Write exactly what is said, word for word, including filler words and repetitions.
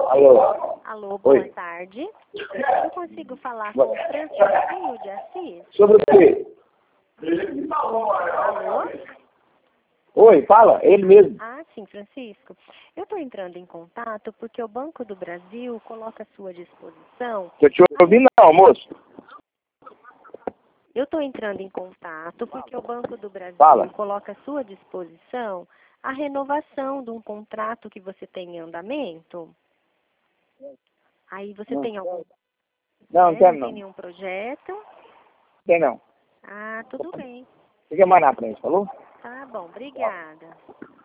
Alô. Alô, boa Oi. tarde. Eu consigo falar com o Francisquinho de Assis? Sobre o quê? Alô? Oi, fala, ele mesmo. Ah, sim, Francisco. Eu estou entrando em contato porque o Banco do Brasil coloca à sua disposição... Tô te ouvindo não, moço. Eu estou entrando em contato porque o Banco do Brasil Fala. coloca à sua disposição a renovação de um contrato que você tem em andamento. Aí você Não. tem algum... Não, não né? quero Não tem não. nenhum projeto? Tem não. Ah, tudo bem. Fica mais na frente, falou? Tá bom, obrigada.